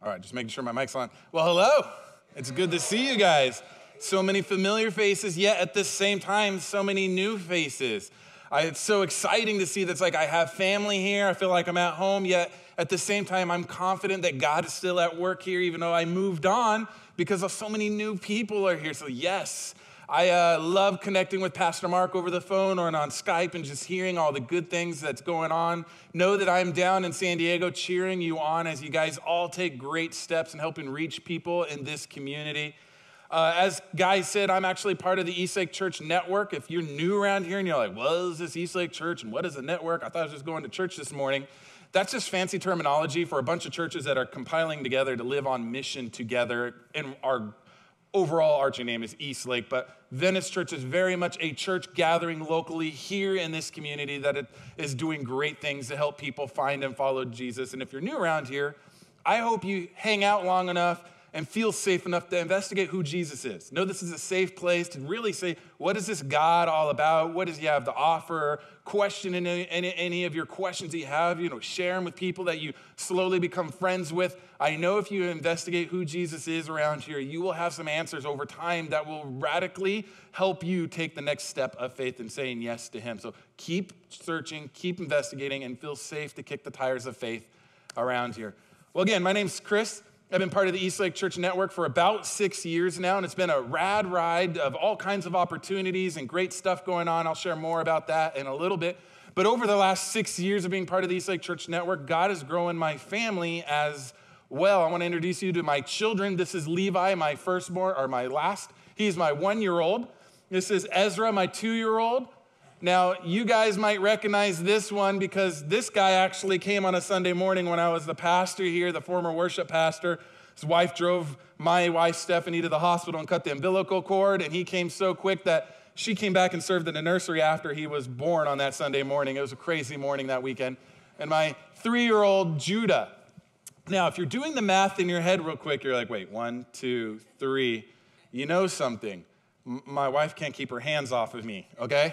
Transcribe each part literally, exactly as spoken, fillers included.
All right, just making sure my mic's on. Well, hello. It's good to see you guys. So many familiar faces, yet at the same time, so many new faces. I, it's so exciting to see that's like I have family here. I feel like I'm at home, yet at the same time, I'm confident that God is still at work here, even though I moved on, because of so many new people are here. So yes, I uh, love connecting with Pastor Mark over the phone or on Skype and just hearing all the good things that's going on. Know that I'm down in San Diego cheering you on as you guys all take great steps in helping reach people in this community. Uh, as Guy said, I'm actually part of the Eastlake Church Network. If you're new around here and you're like, what is this Eastlake Church and what is a network? I thought I was just going to church this morning. That's just fancy terminology for a bunch of churches that are compiling together to live on mission together. And our overall arching name is Eastlake, but Venice Church is very much a church gathering locally here in this community that it is doing great things to help people find and follow Jesus. And if you're new around here, I hope you hang out long enough and feel safe enough to investigate who Jesus is. Know this is a safe place to really say, what is this God all about? What does he have to offer? Question any, any, any of your questions that you have, you know, share them with people that you slowly become friends with. I know if you investigate who Jesus is around here, you will have some answers over time that will radically help you take the next step of faith in saying yes to him. So keep searching, keep investigating, and feel safe to kick the tires of faith around here. Well, again, my name's Chris. I've been part of the Eastlake Church Network for about six years now, and it's been a rad ride of all kinds of opportunities and great stuff going on. I'll share more about that in a little bit. But over the last six years of being part of the Eastlake Church Network, God is growing my family as well. I want to introduce you to my children. This is Levi, my firstborn, or my last. He's my one-year-old. This is Ezra, my two-year-old. Now, you guys might recognize this one because this guy actually came on a Sunday morning when I was the pastor here, the former worship pastor. His wife drove my wife, Stephanie, to the hospital and cut the umbilical cord, and he came so quick that she came back and served in the nursery after he was born on that Sunday morning. It was a crazy morning that weekend. And my three-year-old, Judah. Now, if you're doing the math in your head real quick, you're like, wait, one, two, three. You know something. M- my wife can't keep her hands off of me, okay?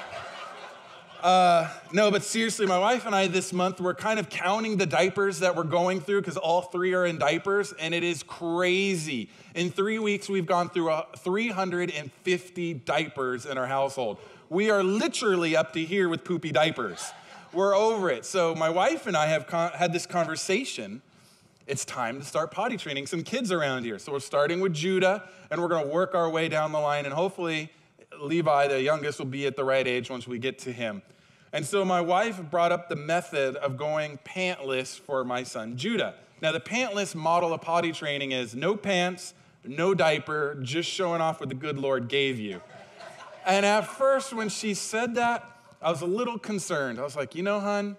Uh, no, but seriously, my wife and I this month, we're kind of counting the diapers that we're going through because all three are in diapers, and it is crazy. In three weeks, we've gone through uh, three hundred fifty diapers in our household. We are literally up to here with poopy diapers. We're over it. So my wife and I have con- had this conversation. It's time to start potty training some kids around here. So we're starting with Judah, and we're going to work our way down the line, and hopefully Levi, the youngest, will be at the right age once we get to him. And so my wife brought up the method of going pantless for my son, Judah. Now, the pantless model of potty training is no pants, no diaper, just showing off what the good Lord gave you. And at first, when she said that, I was a little concerned. I was like, you know, hon,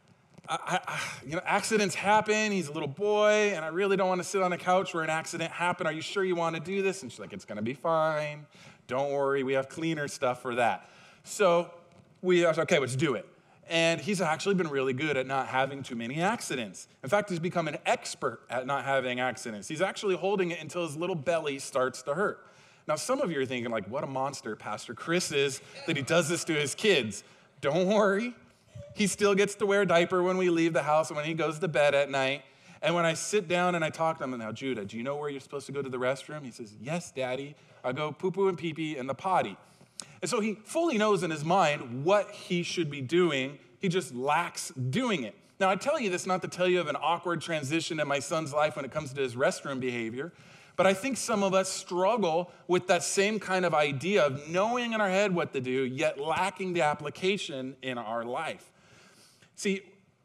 I, I, you know, accidents happen. He's a little boy, and I really don't want to sit on a couch where an accident happened. Are you sure you want to do this? And she's like, it's going to be fine. Don't worry, we have cleaner stuff for that. So we are okay, let's do it. And he's actually been really good at not having too many accidents. In fact, he's become an expert at not having accidents. He's actually holding it until his little belly starts to hurt. Now, some of you are thinking, like, what a monster Pastor Chris is that he does this to his kids. Don't worry. He still gets to wear a diaper when we leave the house and when he goes to bed at night. And when I sit down and I talk to him, now, Judah, do you know where you're supposed to go to the restroom? He says, yes, Daddy. I go poo-poo and pee-pee in the potty. And so he fully knows in his mind what he should be doing. He just lacks doing it. Now, I tell you this not to tell you of an awkward transition in my son's life when it comes to his restroom behavior, but I think some of us struggle with that same kind of idea of knowing in our head what to do, yet lacking the application in our life. See,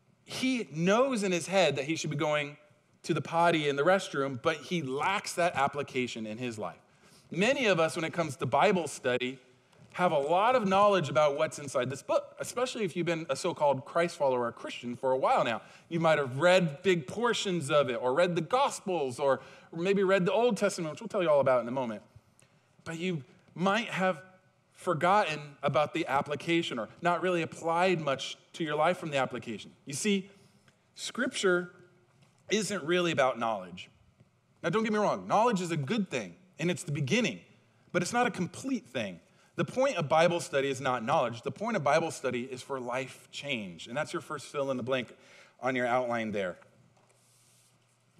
he knows in his head that he should be going to the potty in the restroom, but he lacks that application in his life. Many of us, when it comes to Bible study, have a lot of knowledge about what's inside this book, especially if you've been a so-called Christ follower or Christian for a while now. You might have read big portions of it or read the Gospels or maybe read the Old Testament, which we'll tell you all about in a moment. But you might have forgotten about the application or not really applied much to your life from the application. You see, Scripture isn't really about knowledge. Now, don't get me wrong. Knowledge is a good thing, and it's the beginning, but it's not a complete thing. The point of Bible study is not knowledge. The point of Bible study is for life change, and that's your first fill in the blank on your outline there.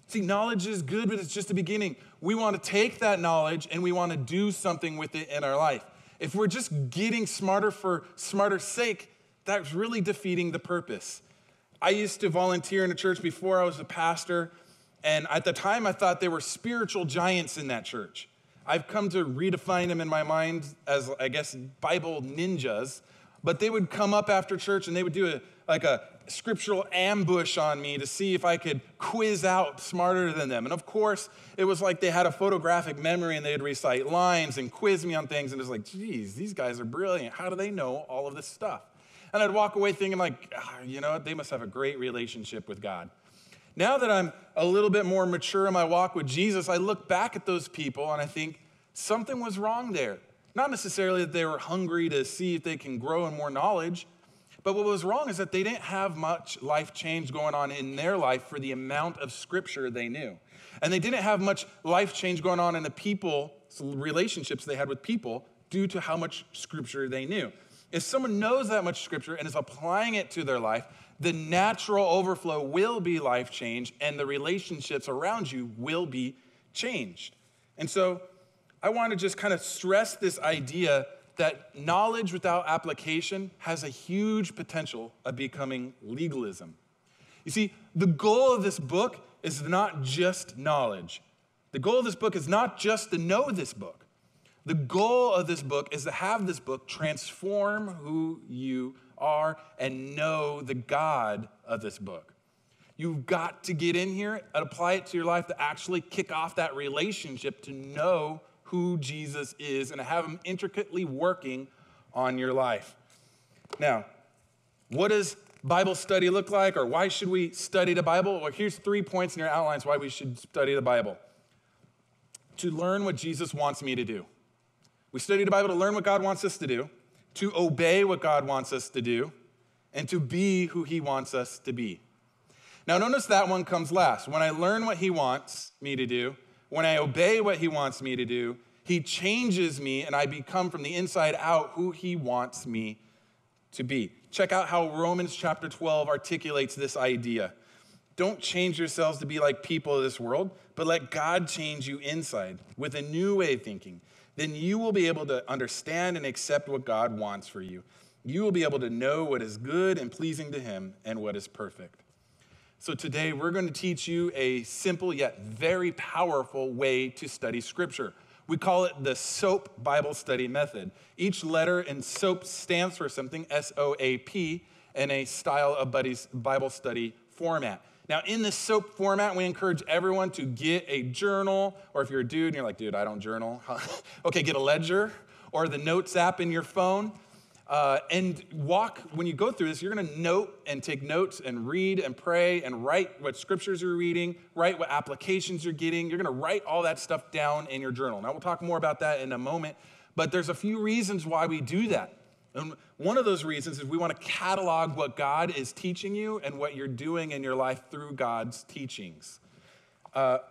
See, knowledge is good, but it's just a beginning. We want to take that knowledge and we want to do something with it in our life. If we're just getting smarter for smarter's sake, that's really defeating the purpose. I used to volunteer in a church before I was a pastor, and at the time I thought there were spiritual giants in that church. I've come to redefine them in my mind as, I guess, Bible ninjas, but they would come up after church and they would do a, like a scriptural ambush on me to see if I could quiz out smarter than them. And of course, it was like they had a photographic memory and they'd recite lines and quiz me on things, and it's like, geez, these guys are brilliant. How do they know all of this stuff? And I'd walk away thinking like, oh, you know what, they must have a great relationship with God. Now that I'm a little bit more mature in my walk with Jesus, I look back at those people and I think something was wrong there. Not necessarily that they were hungry to see if they can grow in more knowledge, but what was wrong is that they didn't have much life change going on in their life for the amount of scripture they knew. And they didn't have much life change going on in the people, relationships they had with people due to how much scripture they knew. If someone knows that much scripture and is applying it to their life, the natural overflow will be life change and the relationships around you will be changed. And so I want to just kind of stress this idea that knowledge without application has a huge potential of becoming legalism. You see, the goal of this book is not just knowledge. The goal of this book is not just to know this book. The goal of this book is to have this book transform who you are and know the God of this book. You've got to get in here and apply it to your life to actually kick off that relationship to know who Jesus is and have him intricately working on your life. Now, what does Bible study look like, or why should we study the Bible? Well, here's three points in your outlines why we should study the Bible. To learn what Jesus wants me to do. We study the Bible to learn what God wants us to do, to obey what God wants us to do, and to be who he wants us to be. Now, notice that one comes last. When I learn what he wants me to do, when I obey what he wants me to do, he changes me and I become from the inside out who he wants me to be. Check out how Romans chapter twelve articulates this idea. Don't change yourselves to be like people of this world, but let God change you inside with a new way of thinking. Then you will be able to understand and accept what God wants for you. You will be able to know what is good and pleasing to him and what is perfect. So today we're going to teach you a simple yet very powerful way to study Scripture. We call it the SOAP Bible Study Method. Each letter in SOAP stands for something, S O A P, in a style of Bible study format. Now, in the SOAP format, we encourage everyone to get a journal, or if you're a dude and you're like, dude, I don't journal. Okay, get a ledger or the Notes app in your phone. Uh, and walk, when you go through this, you're going to note and take notes and read and pray and write what scriptures you're reading, write what applications you're getting. You're going to write all that stuff down in your journal. Now, we'll talk more about that in a moment, but there's a few reasons why we do that. And one of those reasons is we want to catalog what God is teaching you and what you're doing in your life through God's teachings. Uh,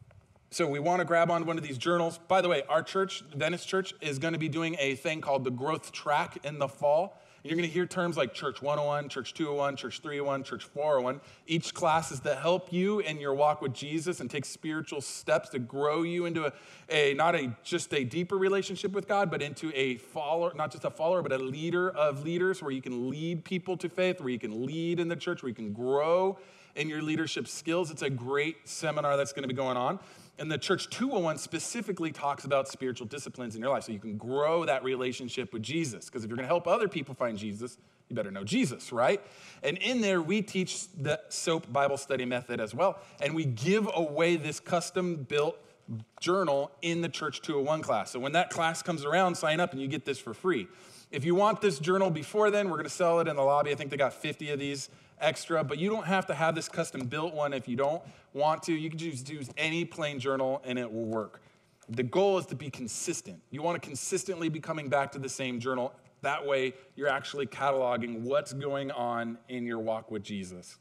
So we want to grab on one of these journals. By the way, our church, Venice Church, is going to be doing a thing called the Growth Track in the fall. And you're going to hear terms like Church one oh one, Church two oh one, Church three oh one, Church four oh one. Each class is to help you in your walk with Jesus and take spiritual steps to grow you into a, a not a just a deeper relationship with God, but into a follower, not just a follower, but a leader of leaders, where you can lead people to faith, where you can lead in the church, where you can grow in your leadership skills. It's a great seminar that's going to be going on. And the Church two oh one specifically talks about spiritual disciplines in your life so you can grow that relationship with Jesus. Because if you're going to help other people find Jesus, you better know Jesus, right? And in there, we teach the SOAP Bible Study Method as well. And we give away this custom-built journal in the Church two oh one class. So when that class comes around, sign up and you get this for free. If you want this journal before then, we're going to sell it in the lobby. I think they got fifty of these extra, but you don't have to have this custom built one if you don't want to. You can just use any plain journal and it will work. The goal is to be consistent. You want to consistently be coming back to the same journal. That way you're actually cataloging what's going on in your walk with Jesus.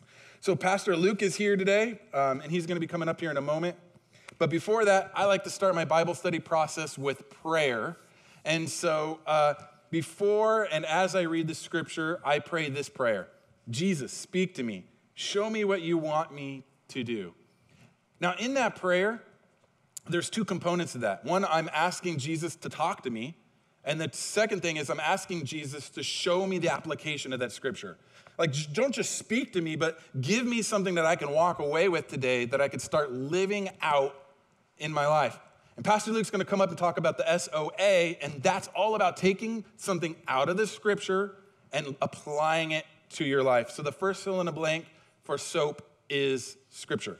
So Pastor Luke is here today, um, and he's going to be coming up here in a moment. But before that, I like to start my Bible study process with prayer. And so uh, before and as I read the scripture, I pray this prayer. Jesus, speak to me. Show me what you want me to do. Now, in that prayer, there's two components to that. One, I'm asking Jesus to talk to me. And the second thing is I'm asking Jesus to show me the application of that scripture. Like, don't just speak to me, but give me something that I can walk away with today that I could start living out in my life. And Pastor Luke's gonna come up and talk about the S O A, and that's all about taking something out of the scripture and applying it to your life. So the first fill in the blank for SOAP is scripture.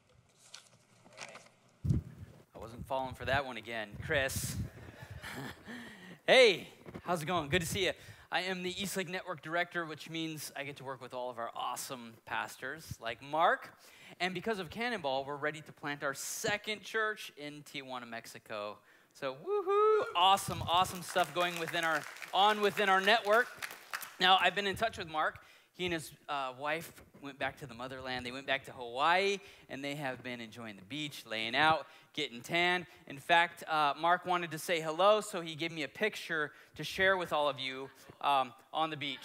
I wasn't falling for that one again. Chris. Hey, how's it going? Good to see you. I am the Eastlake Network Director, which means I get to work with all of our awesome pastors like Mark. And because of Cannonball, we're ready to plant our second church in Tijuana, Mexico. So woohoo, awesome, awesome stuff going within our, on within our network. Now, I've been in touch with Mark. He and his uh, wife went back to the motherland. They went back to Hawaii, and they have been enjoying the beach, laying out, getting tan. In fact, uh, Mark wanted to say hello, so he gave me a picture to share with all of you um, on the beach.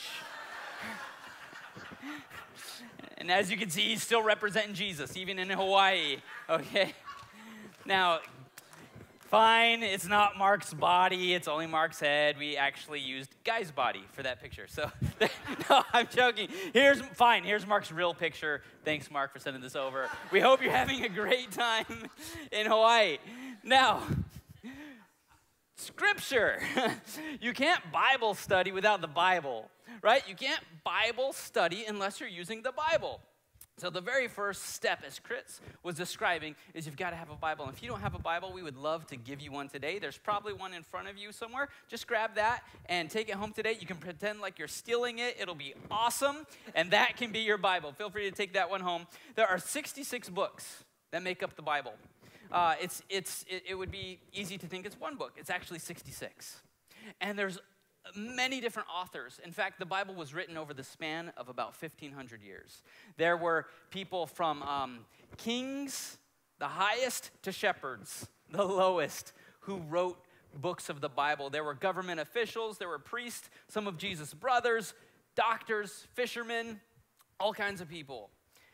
And as you can see, he's still representing Jesus, even in Hawaii, okay? Now, fine, it's not Mark's body, it's only Mark's head. We actually used Guy's body for that picture. So, no, I'm joking. Here's, fine, here's Mark's real picture. Thanks, Mark, for sending this over. We hope you're having a great time in Hawaii. Now, scripture. You can't Bible study without the Bible, right? You can't Bible study unless you're using the Bible. So the very first step, as Chris was describing, is you've got to have a Bible. And if you don't have a Bible, we would love to give you one today. There's probably one in front of you somewhere. Just grab that and take it home today. You can pretend like you're stealing it. It'll be awesome. And that can be your Bible. Feel free to take that one home. There are sixty-six books that make up the Bible. Uh, it's, it's, it, it would be easy to think it's one book. It's actually sixty-six. And there's many different authors. In fact, the Bible was written over the span of about fifteen hundred years. There were people from um, kings, the highest, to shepherds, the lowest, who wrote books of the Bible. There were government officials, there were priests, some of Jesus' brothers, doctors, fishermen, all kinds of people.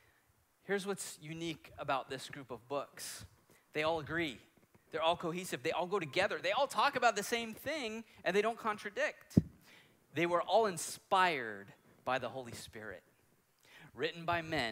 Here's what's unique about this group of books. They all agree. They're all cohesive. They all go together. They all talk about the same thing, and they don't contradict. They were all inspired by the Holy Spirit. Written by men,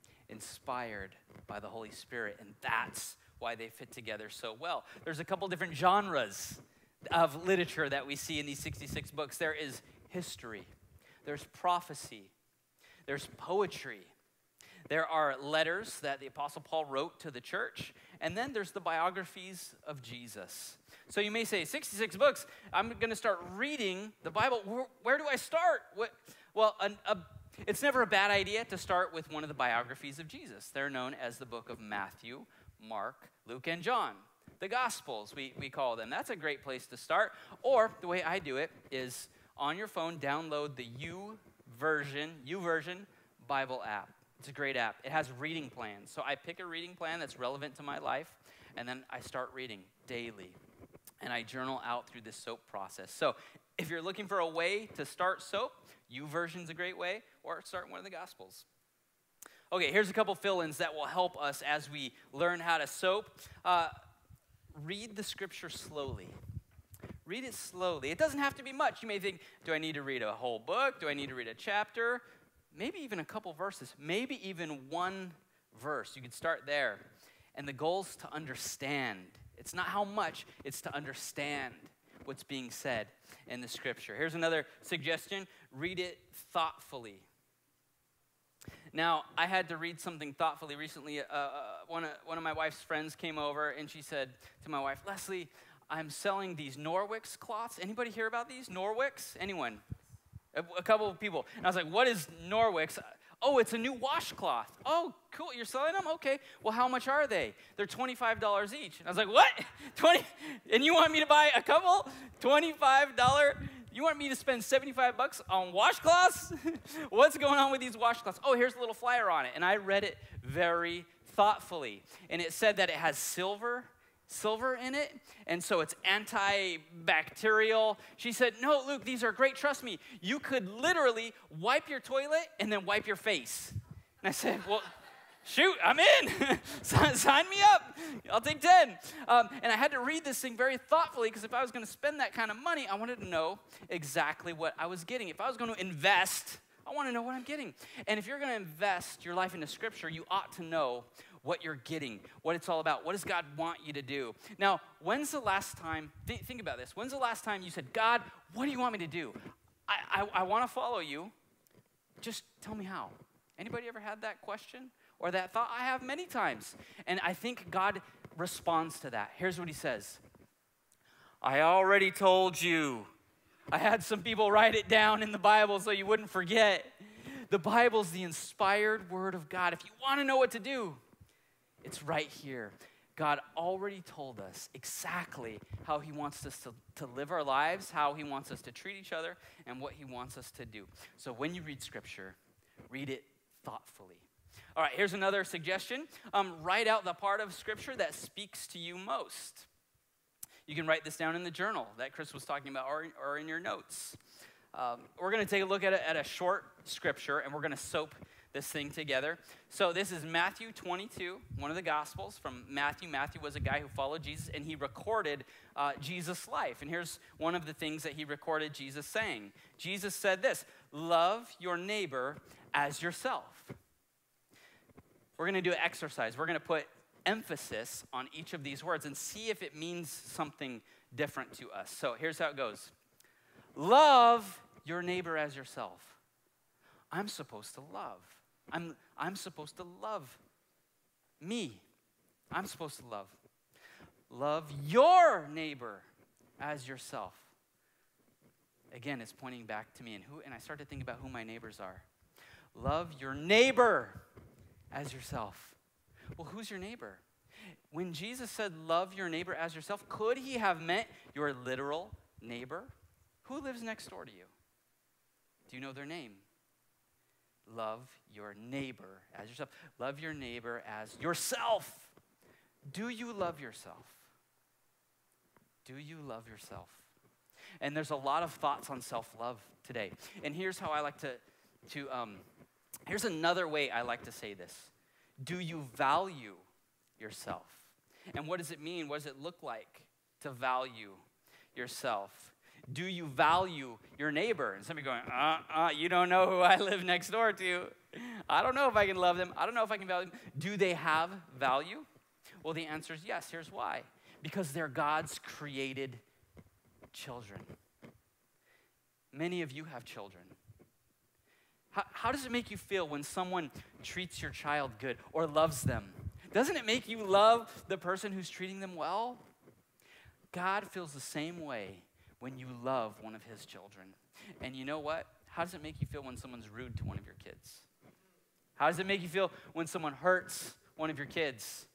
inspired by the Holy Spirit, and that's why they fit together so well. There's a couple different genres of literature that we see in these sixty-six books. There is history. There's prophecy. There's poetry. There are letters that the Apostle Paul wrote to the church, and then there's the biographies of Jesus. So you may say, sixty-six books, I'm going to start reading the Bible. Where, where do I start? What? Well, a, a, it's never a bad idea to start with one of the biographies of Jesus. They're known as the book of Matthew, Mark, Luke, and John. The Gospels, we, we call them. That's a great place to start. Or the way I do it is on your phone, download the YouVersion, YouVersion Bible app. It's a great app. It has reading plans. So I pick a reading plan that's relevant to my life, and then I start reading daily. And I journal out through this SOAP process. So if you're looking for a way to start SOAP, YouVersion's a great way, or start one of the Gospels. Okay, here's a couple fill-ins that will help us as we learn how to SOAP. Uh, read the scripture slowly. Read it slowly. It doesn't have to be much. You may think, do I need to read a whole book? Do I need to read a chapter? Maybe even a couple verses, maybe even one verse. You could start there. And the goal is to understand. It's not how much, it's to understand what's being said in the scripture. Here's another suggestion. Read it thoughtfully. Now, I had to read something thoughtfully recently. Uh, uh, one, of, one of my wife's friends came over, and she said to my wife, Leslie, I'm selling these Norwix cloths. Anybody hear about these? Norwix? Anyone? A couple of people. And I was like, what is Norwix? Oh, it's a new washcloth. Oh, cool. You're selling them? Okay. Well, how much are they? They're twenty-five dollars each. And I was like, what? twenty And you want me to buy a couple? twenty-five dollars? You want me to spend seventy-five bucks on washcloths? What's going on with these washcloths? Oh, here's a little flyer on it. And I read it very thoughtfully. And it said that it has silver silver in it, and so it's antibacterial. She said, no, Luke, these are great. Trust me. You could literally wipe your toilet and then wipe your face. And I said, well, shoot, I'm in. Sign me up. I'll take ten. Um, and I had to read this thing very thoughtfully because if I was going to spend that kind of money, I wanted to know exactly what I was getting. If I was going to invest, I want to know what I'm getting. And if you're going to invest your life into Scripture, you ought to know what you're getting, what it's all about. What does God want you to do? Now, when's the last time, th- think about this. When's the last time you said, God, what do you want me to do? I, I, I want to follow you. Just tell me how. Anybody ever had that question or that thought? I have many times. And I think God responds to that. Here's what he says. I already told you. I had some people write it down in the Bible so you wouldn't forget. The Bible's the inspired word of God. If you want to know what to do, it's right here. God already told us exactly how he wants us to, to live our lives, how he wants us to treat each other, and what he wants us to do. So when you read Scripture, read it thoughtfully. All right, here's another suggestion. Um, write out the part of Scripture that speaks to you most. You can write this down in the journal that Chris was talking about or, or in your notes. Um, we're going to take a look at a, at a short scripture, and we're going to soap this thing together. So this is Matthew twenty-two, one of the Gospels from Matthew. Matthew was a guy who followed Jesus, and he recorded uh, Jesus' life. And here's one of the things that he recorded Jesus saying. Jesus said this, love your neighbor as yourself. We're going to do an exercise. We're going to put emphasis on each of these words and see if it means something different to us. So here's how it goes. Love your neighbor as yourself. I'm supposed to love. I'm, I'm supposed to love me. I'm supposed to love. Love your neighbor as yourself. Again, it's pointing back to me. And who? And I start to think about who my neighbors are. Love your neighbor as yourself. Well, who's your neighbor? When Jesus said, love your neighbor as yourself, could he have meant your literal neighbor? Who lives next door to you? Do you know their name? Love your neighbor as yourself. Love your neighbor as yourself. Do you love yourself? Do you love yourself? And there's a lot of thoughts on self-love today. And here's how I like to, to um, here's another way I like to say this. Do you value yourself? And what does it mean? What does it look like to value yourself? Do you value your neighbor? And some of you going, uh, uh, you don't know who I live next door to. I don't know if I can love them. I don't know if I can value them. Do they have value? Well, the answer is yes. Here's why. Because they're God's created children. Many of you have children. How, how does it make you feel when someone treats your child good or loves them? Doesn't it make you love the person who's treating them well? God feels the same way when you love one of his children. And you know what? How does it make you feel when someone's rude to one of your kids? How does it make you feel when someone hurts one of your kids?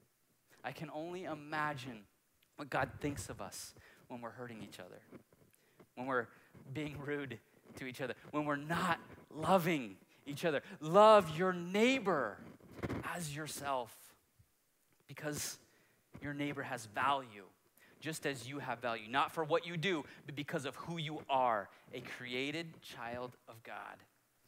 I can only imagine what God thinks of us when we're hurting each other, when we're being rude to each other, when we're not loving each other. Love your neighbor as yourself because your neighbor has value, just as you have value, not for what you do, but because of who you are, a created child of God.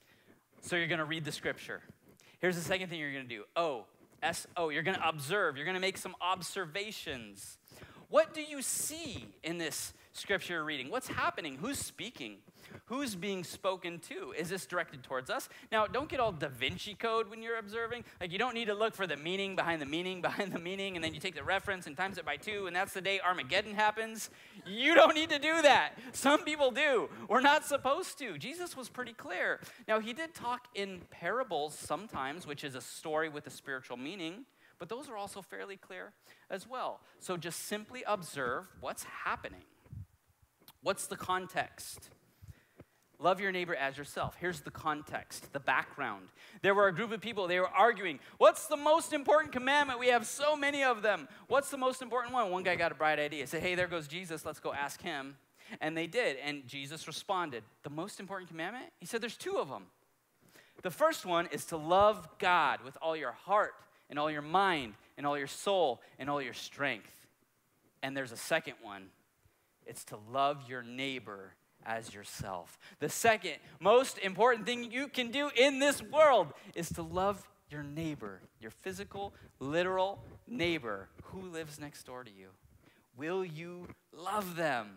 So you're going to read the scripture. Here's the second thing you're going to do. O, S O, you're going to observe. You're going to make some observations. What do you see in this scripture you're reading? What's happening? Who's speaking? Who's being spoken to? Is this directed towards us? Now, don't get all Da Vinci Code when you're observing. Like, you don't need to look for the meaning behind the meaning behind the meaning, and then you take the reference and times it by two, and that's the day Armageddon happens. You don't need to do that. Some people do. We're not supposed to. Jesus was pretty clear. Now, he did talk in parables sometimes, which is a story with a spiritual meaning, but those are also fairly clear as well. So just simply observe what's happening. What's the context? Love your neighbor as yourself. Here's the context, the background. There were a group of people, they were arguing, what's the most important commandment? We have so many of them. What's the most important one? One guy got a bright idea. He said, hey, there goes Jesus. Let's go ask him. And they did. And Jesus responded, the most important commandment? He said, there's two of them. The first one is to love God with all your heart and all your mind and all your soul and all your strength. And there's a second one. It's to love your neighbor as yourself. The second most important thing you can do in this world is to love your neighbor, your physical, literal neighbor who lives next door to you? Will you love them?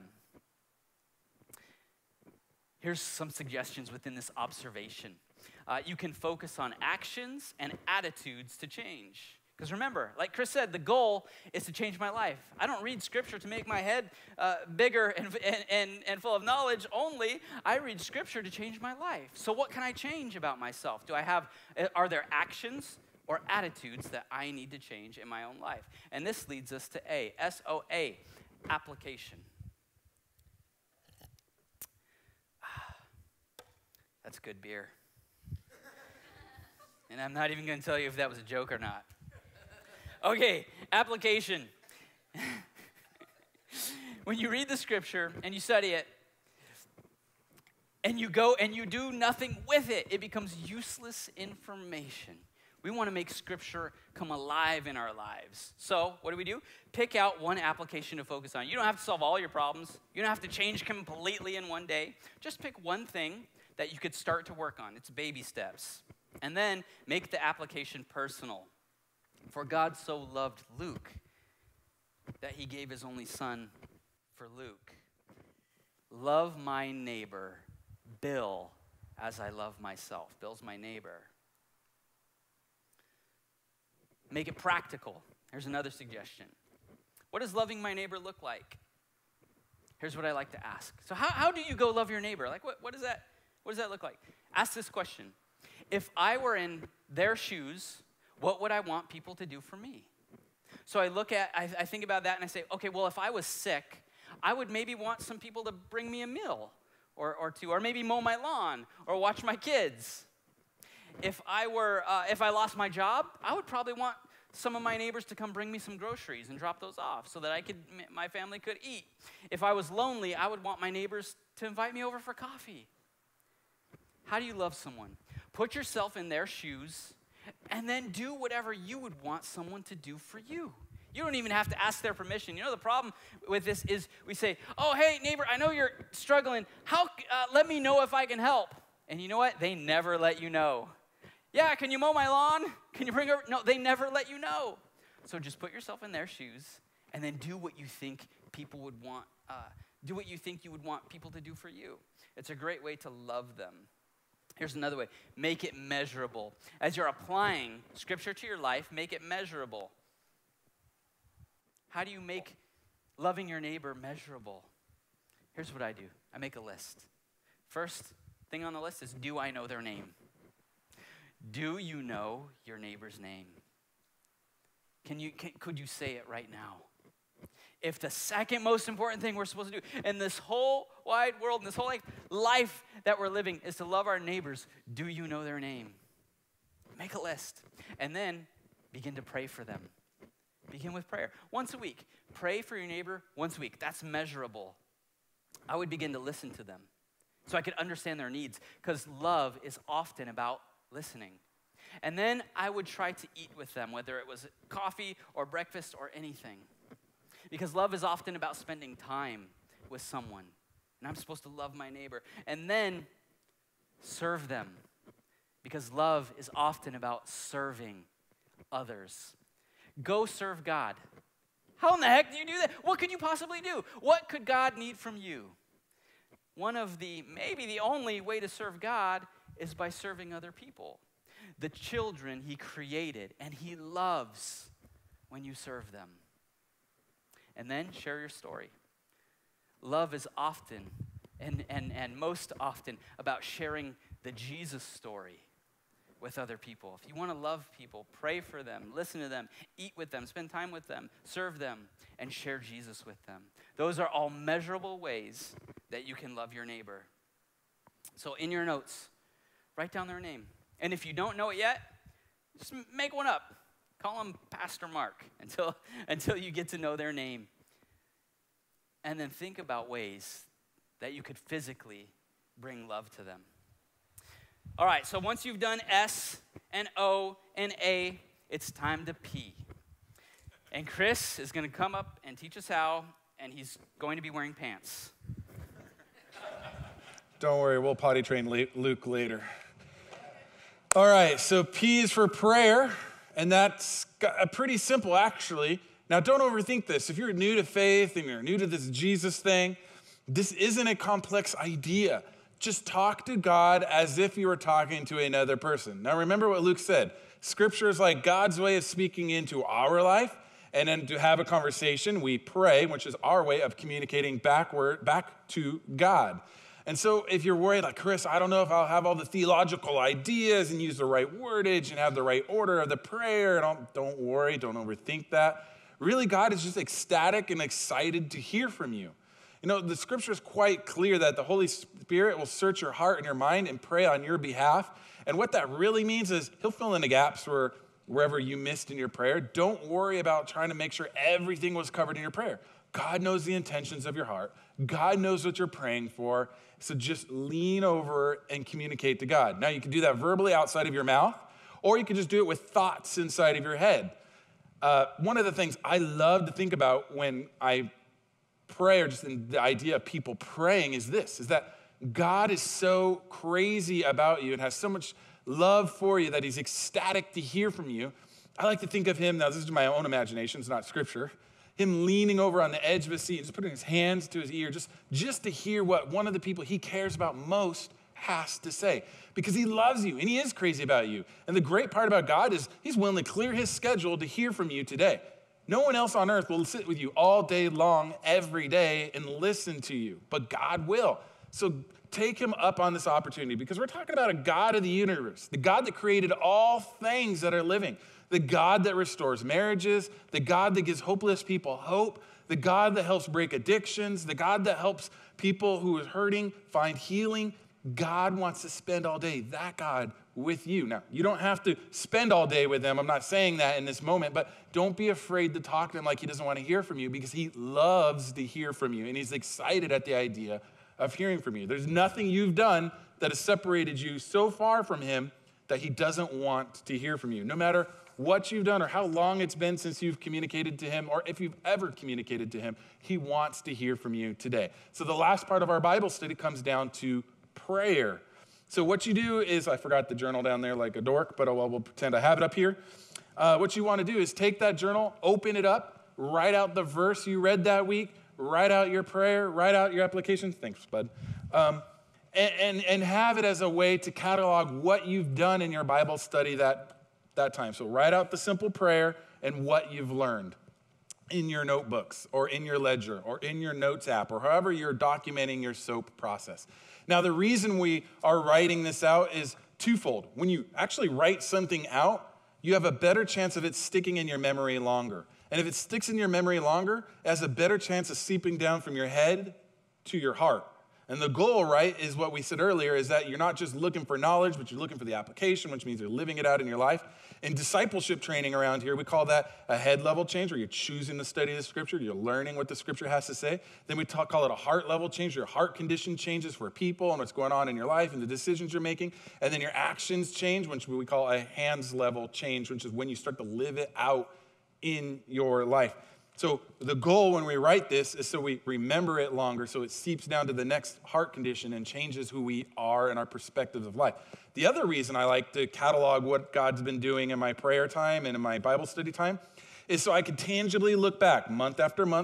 Here's some suggestions within this observation. Uh, you can focus on actions and attitudes to change. Because remember, like Chris said, the goal is to change my life. I don't read scripture to make my head uh, bigger and, and, and, and full of knowledge only. I read scripture to change my life. So what can I change about myself? Do I have, are there actions or attitudes that I need to change in my own life? And this leads us to A, S O A, application. That's good beer. And I'm not even going to tell you if that was a joke or not. Okay, application. When you read the scripture and you study it, and you go and you do nothing with it, it becomes useless information. We want to make scripture come alive in our lives. So what do we do? Pick out one application to focus on. You don't have to solve all your problems. You don't have to change completely in one day. Just pick one thing that you could start to work on. It's baby steps. And then make the application personal. For God so loved Luke that he gave his only son for Luke. Love my neighbor, Bill, as I love myself. Bill's my neighbor. Make it practical. Here's another suggestion. What does loving my neighbor look like? Here's what I like to ask. So how, how do you go love your neighbor? Like what, what does that what does that look like? Ask this question. If I were in their shoes, what would I want people to do for me? So I look at, I, I think about that and I say, okay, well, if I was sick, I would maybe want some people to bring me a meal or, or two, or maybe mow my lawn or watch my kids. If I were, uh, if I lost my job, I would probably want some of my neighbors to come bring me some groceries and drop those off so that I could, my family could eat. If I was lonely, I would want my neighbors to invite me over for coffee. How do you love someone? Put yourself in their shoes and then do whatever you would want someone to do for you. You don't even have to ask their permission. You know, the problem with this is we say, oh, hey, neighbor, I know you're struggling. How? Uh, let me know if I can help. And you know what? They never let you know. Yeah, can you mow my lawn? Can you bring over? No, they never let you know. So just put yourself in their shoes and then do what you think people would want. Uh, do what you think you would want people to do for you. It's a great way to love them. Here's another way. Make it measurable. As you're applying scripture to your life, make it measurable. How do you make loving your neighbor measurable? Here's what I do. I make a list. First thing on the list is, do I know their name? Do you know your neighbor's name? Can you, can, could you say it right now? If the second most important thing we're supposed to do in this whole wide world, in this whole life, life that we're living is to love our neighbors, do you know their name? Make a list. And then begin to pray for them. Begin with prayer. Once a week. Pray for your neighbor once a week. That's measurable. I would begin to listen to them so I could understand their needs, because love is often about listening. And then I would try to eat with them, whether it was coffee or breakfast or anything. Because love is often about spending time with someone. And I'm supposed to love my neighbor. And then serve them. Because love is often about serving others. Go serve God. How in the heck do you do that? What could you possibly do? What could God need from you? One of the, maybe the only way to serve God is by serving other people. The children he created, and he loves when you serve them. And then share your story. Love is often, and, and, and most often, about sharing the Jesus story with other people. If you want to love people, pray for them, listen to them, eat with them, spend time with them, serve them, and share Jesus with them. Those are all measurable ways that you can love your neighbor. So in your notes, write down their name. And if you don't know it yet, just make one up. Call him Pastor Mark until, until you get to know their name. And then think about ways that you could physically bring love to them. All right, so once you've done S and O and A, it's time to P. And Chris is going to come up and teach us how, and he's going to be wearing pants. Don't worry, we'll potty train Luke later. All right, so P is for prayer, and that's pretty simple, actually. Now, don't overthink this. If you're new to faith and you're new to this Jesus thing, this isn't a complex idea. Just talk to God as if you were talking to another person. Now, remember what Luke said. Scripture is like God's way of speaking into our life, and then to have a conversation, we pray, which is our way of communicating backward, back to God. And so if you're worried, like, Chris, I don't know if I'll have all the theological ideas and use the right wordage and have the right order of the prayer, don't, don't worry, don't overthink that. Really, God is just ecstatic and excited to hear from you. You know, the scripture is quite clear that the Holy Spirit will search your heart and your mind and pray on your behalf. And what that really means is he'll fill in the gaps where wherever you missed in your prayer. Don't worry about trying to make sure everything was covered in your prayer. God knows the intentions of your heart. God knows what you're praying for. So just lean over and communicate to God. Now, you can do that verbally outside of your mouth, or you can just do it with thoughts inside of your head. Uh, one of the things I love to think about when I pray, or just in the idea of people praying, is this, is that God is so crazy about you and has so much love for you that he's ecstatic to hear from you. I like to think of him, now this is my own imagination, it's not scripture, him leaning over on the edge of his seat and just putting his hands to his ear just, just to hear what one of the people he cares about most has to say. Because he loves you and he is crazy about you. And the great part about God is he's willing to clear his schedule to hear from you today. No one else on earth will sit with you all day long, every day, and listen to you. But God will. So take him up on this opportunity, because we're talking about a God of the universe, the God that created all things that are living, the God that restores marriages, the God that gives hopeless people hope, the God that helps break addictions, the God that helps people who are hurting find healing. God wants to spend all day, that God, with you. Now, you don't have to spend all day with him. I'm not saying that in this moment, but don't be afraid to talk to him like he doesn't want to hear from you, because he loves to hear from you, and he's excited at the idea of hearing from you. There's nothing you've done that has separated you so far from him that he doesn't want to hear from you. No matter what you've done or how long it's been since you've communicated to him, or if you've ever communicated to him, he wants to hear from you today. So the last part of our Bible study comes down to prayer. So what you do is, I forgot the journal down there like a dork, but oh, well, we'll pretend I have it up here. Uh, what you want to do is take that journal, open it up, write out the verse you read that week, write out your prayer, write out your application. Thanks, bud. Um, and, and, and have it as a way to catalog what you've done in your Bible study that, that time. So write out the simple prayer and what you've learned in your notebooks or in your ledger or in your notes app or however you're documenting your SOAP process. Now, the reason we are writing this out is twofold. When you actually write something out, you have a better chance of it sticking in your memory longer. And if it sticks in your memory longer, it has a better chance of seeping down from your head to your heart. And the goal, right, is what we said earlier, is that you're not just looking for knowledge, but you're looking for the application, which means you're living it out in your life. In discipleship training around here, we call that a head level change, where you're choosing to study the scripture, you're learning what the scripture has to say. Then we talk, call it a heart level change. Your heart condition changes for people and what's going on in your life and the decisions you're making. And then your actions change, which we call a hands level change, which is when you start to live it out in your life. So the goal when we write this is so we remember it longer, so it seeps down to the next heart condition and changes who we are and our perspective of life. The other reason I like to catalog what God's been doing in my prayer time and in my Bible study time is so I can tangibly look back month after month,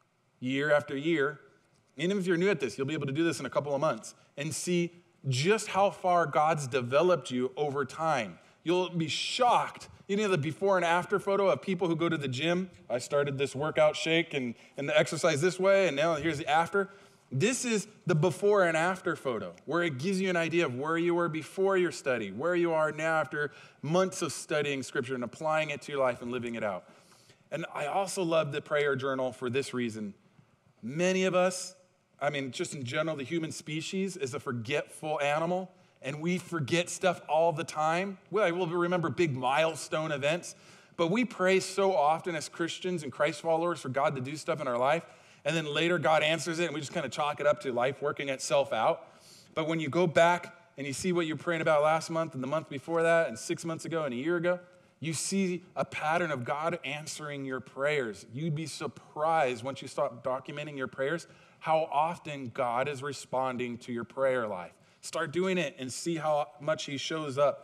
year after year. Even if you're new at this, you'll be able to do this in a couple of months and see just how far God's developed you over time. You'll be shocked. You know the before and after photo of people who go to the gym? I started this workout shake and, and the exercise this way, and now here's the after. This is the before and after photo, where it gives you an idea of where you were before your study, where you are now after months of studying scripture and applying it to your life and living it out. And I also love the prayer journal for this reason. Many of us, I mean, just in general, the human species is a forgetful animal. And we forget stuff all the time. Well, we'll remember big milestone events, but we pray so often as Christians and Christ followers for God to do stuff in our life, and then later God answers it, and we just kind of chalk it up to life working itself out. But when you go back and you see what you're praying about last month and the month before that and six months ago and a year ago, you see a pattern of God answering your prayers. You'd be surprised once you start documenting your prayers how often God is responding to your prayer life. Start doing it and see how much he shows up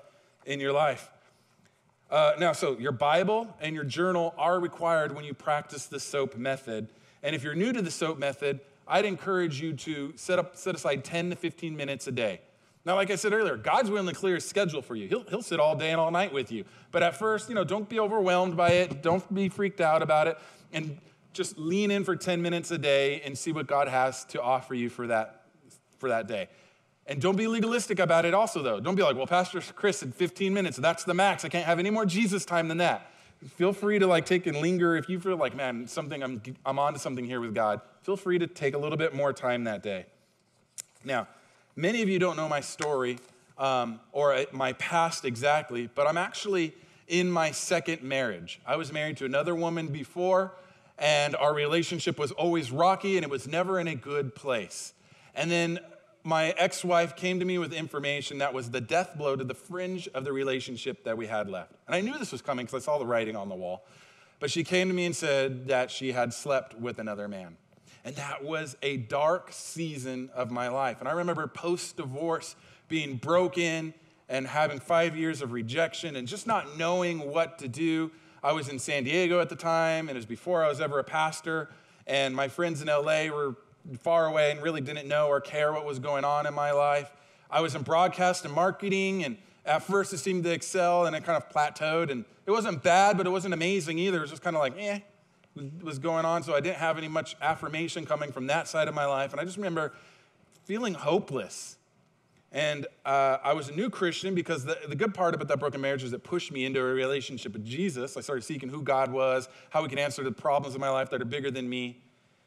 in your life. Uh, now, so your Bible and your journal are required when you practice the SOAP method. And if you're new to the SOAP method, I'd encourage you to set up set aside ten to fifteen minutes a day. Now, like I said earlier, God's willing to clear his schedule for you. He'll, he'll sit all day and all night with you. But at first, you know, don't be overwhelmed by it. Don't be freaked out about it. And just lean in for ten minutes a day and see what God has to offer you for that, for that day. And don't be legalistic about it also, though. Don't be like, well, Pastor Chris said fifteen minutes. That's the max. I can't have any more Jesus time than that. Feel free to like take and linger. If you feel like, man, something I'm, I'm on to something here with God, feel free to take a little bit more time that day. Now, many of you don't know my story um, or my past exactly, but I'm actually in my second marriage. I was married to another woman before, and our relationship was always rocky, and it was never in a good place. And then my ex-wife came to me with information that was the death blow to the fringe of the relationship that we had left. And I knew this was coming because I saw the writing on the wall. But she came to me and said that she had slept with another man. And that was a dark season of my life. And I remember post-divorce being broken and having five years of rejection and just not knowing what to do. I was in San Diego at the time, and it was before I was ever a pastor. And my friends in L A were far away and really didn't know or care what was going on in my life. I was in broadcast and marketing, and at first it seemed to excel, and it kind of plateaued. And it wasn't bad, but it wasn't amazing either. It was just kind of like, eh, was going on. So I didn't have any much affirmation coming from that side of my life. And I just remember feeling hopeless. And uh, I was a new Christian because the, the good part about that broken marriage is it pushed me into a relationship with Jesus. I started seeking who God was, how he could answer the problems of my life that are bigger than me.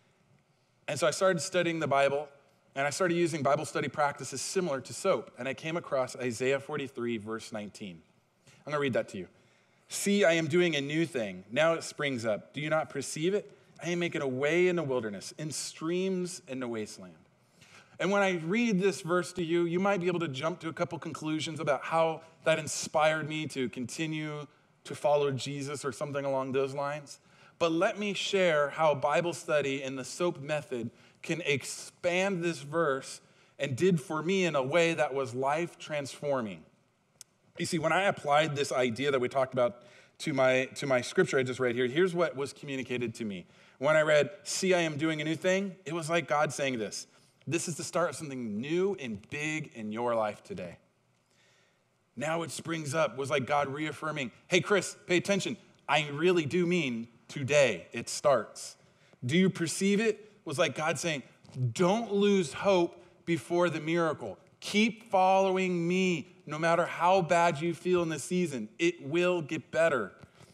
And so I started studying the Bible, and I started using Bible study practices similar to SOAP. And I came across Isaiah forty-three, verse nineteen. I'm going to read that to you. See, I am doing a new thing. Now it springs up. Do you not perceive it? I am making a way in the wilderness, in streams in the wasteland. And when I read this verse to you, you might be able to jump to a couple conclusions about how that inspired me to continue to follow Jesus or something along those lines. But let me share how Bible study and the SOAP method can expand this verse and did for me in a way that was life transforming. You see, when I applied this idea that we talked about to my, to my scripture I just read here, here's what was communicated to me. When I read, see, I am doing a new thing, it was like God saying this. This is the start of something new and big in your life today. Now it springs up, was like God reaffirming, hey, Chris, pay attention. I really do mean today it starts. Do you perceive it? Was like God saying, don't lose hope before the miracle. Keep following me no matter how bad you feel in the season. It will get better.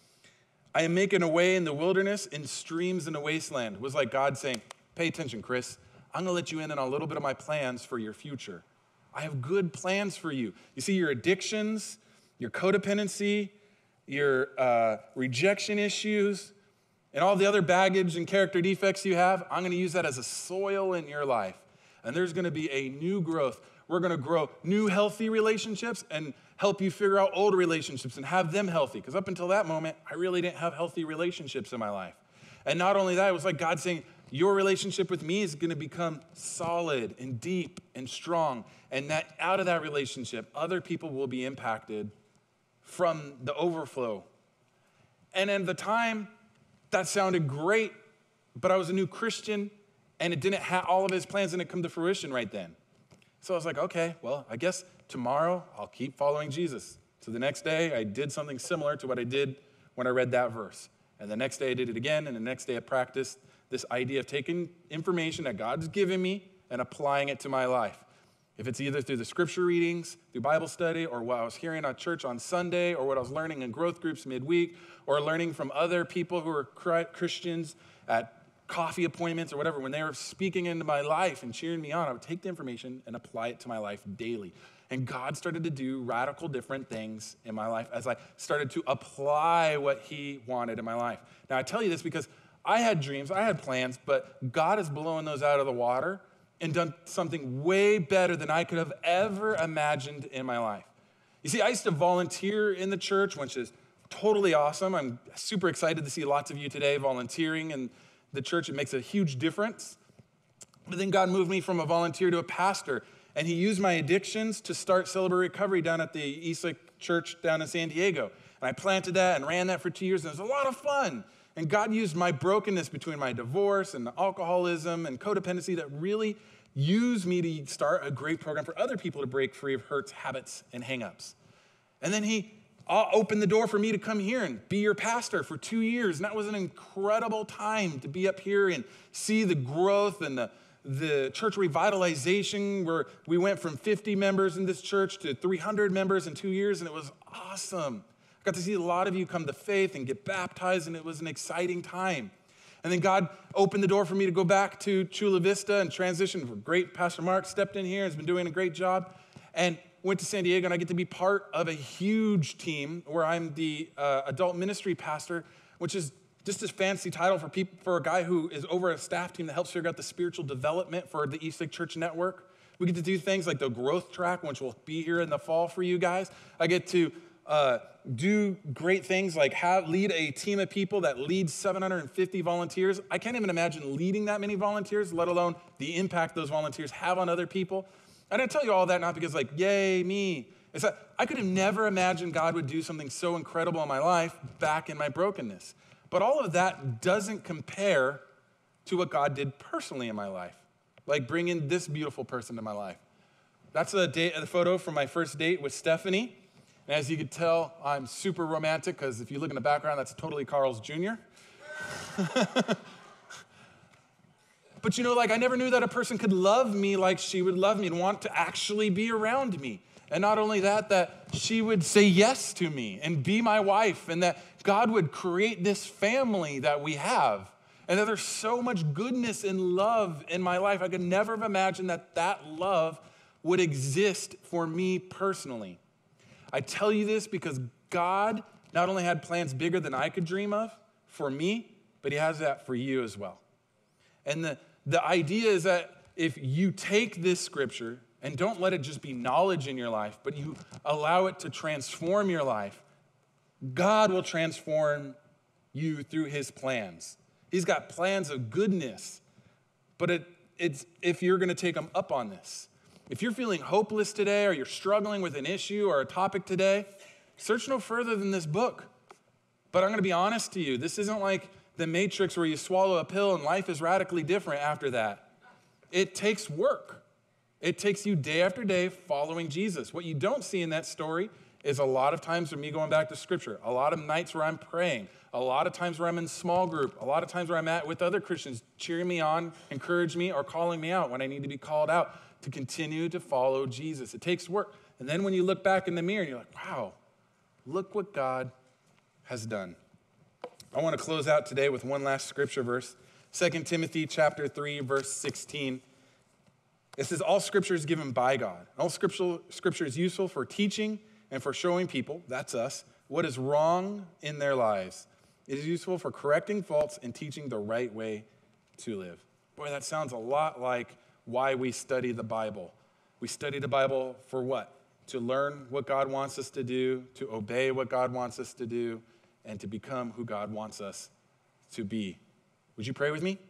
I am making a way in the wilderness and streams in the wasteland. Was like God saying, pay attention, Chris. I'm going to let you in on a little bit of my plans for your future. I have good plans for you. You see, your addictions, your codependency, your uh, rejection issues, and all the other baggage and character defects you have, I'm going to use that as a soil in your life. And there's going to be a new growth. We're going to grow new healthy relationships and help you figure out old relationships and have them healthy. Because up until that moment, I really didn't have healthy relationships in my life. And not only that, it was like God saying, your relationship with me is going to become solid and deep and strong. And that out of that relationship, other people will be impacted from the overflow. And at the time, that sounded great, but I was a new Christian, and it didn't have all of his plans didn't come to fruition right then. So I was like, okay, well, I guess tomorrow I'll keep following Jesus. So the next day, I did something similar to what I did when I read that verse. And the next day, I did it again, and the next day, I practiced this idea of taking information that God's given me and applying it to my life. If it's either through the scripture readings, through Bible study, or what I was hearing at church on Sunday, or what I was learning in growth groups midweek, or learning from other people who are Christians at coffee appointments or whatever, when they were speaking into my life and cheering me on, I would take the information and apply it to my life daily. And God started to do radical different things in my life as I started to apply what he wanted in my life. Now, I tell you this because I had dreams, I had plans, but God is blowing those out of the water and done something way better than I could have ever imagined in my life. You see, I used to volunteer in the church, which is totally awesome. I'm super excited to see lots of you today volunteering in the church. It makes a huge difference. But then God moved me from a volunteer to a pastor. And he used my addictions to start Celebrate Recovery down at the Eastlake Church down in San Diego. And I planted that and ran that for two years, and it was a lot of fun. And God used my brokenness between my divorce and alcoholism and codependency that really used me to start a great program for other people to break free of hurts, habits, and hangups. And then he opened the door for me to come here and be your pastor for two years. And that was an incredible time to be up here and see the growth and the, the church revitalization, where we went from fifty members in this church to three hundred members in two years, and it was awesome. Got to see a lot of you come to faith and get baptized, and it was an exciting time. And then God opened the door for me to go back to Chula Vista and transition. Great, Pastor Mark stepped in here, has been doing a great job, and went to San Diego, and I get to be part of a huge team where I'm the uh, adult ministry pastor, which is just a fancy title for people, for a guy who is over a staff team that helps figure out the spiritual development for the Eastlake Church Network. We get to do things like the growth track, which will be here in the fall for you guys. I get to Uh, do great things like have, lead a team of people that leads seven hundred fifty volunteers. I can't even imagine leading that many volunteers, let alone the impact those volunteers have on other people. And I tell you all that not because like, yay, me. It's that I could have never imagined God would do something so incredible in my life back in my brokenness. But all of that doesn't compare to what God did personally in my life, like bringing this beautiful person to my life. That's a, date, a photo from my first date with Stephanie. And as you can tell, I'm super romantic because if you look in the background, that's totally Carl's Junior But you know, like I never knew that a person could love me like she would love me and want to actually be around me. And not only that, that she would say yes to me and be my wife, and that God would create this family that we have. And that there's so much goodness and love in my life. I could never have imagined that that love would exist for me personally. I tell you this because God not only had plans bigger than I could dream of for me, but he has that for you as well. And the, the idea is that if you take this scripture and don't let it just be knowledge in your life, but you allow it to transform your life, God will transform you through his plans. He's got plans of goodness, but it, it's if you're going to take them up on this. If you're feeling hopeless today, or you're struggling with an issue or a topic today, search no further than this book. But I'm going to be honest to you, this isn't like the Matrix where you swallow a pill and life is radically different after that. It takes work. It takes you day after day following Jesus. What you don't see in that story is a lot of times for me going back to scripture, a lot of nights where I'm praying, a lot of times where I'm in small group, a lot of times where I'm at with other Christians, cheering me on, encourage me, or calling me out when I need to be called out to continue to follow Jesus. It takes work. And then when you look back in the mirror, you're like, wow, look what God has done. I want to close out today with one last scripture verse, Second Timothy chapter three, verse sixteen. It says, all scripture is given by God. All scripture, scripture is useful for teaching and for showing people, that's us, what is wrong in their lives. It is useful for correcting faults and teaching the right way to live. Boy, that sounds a lot like why we study the Bible. We study the Bible for what? To learn what God wants us to do, to obey what God wants us to do, and to become who God wants us to be. Would you pray with me?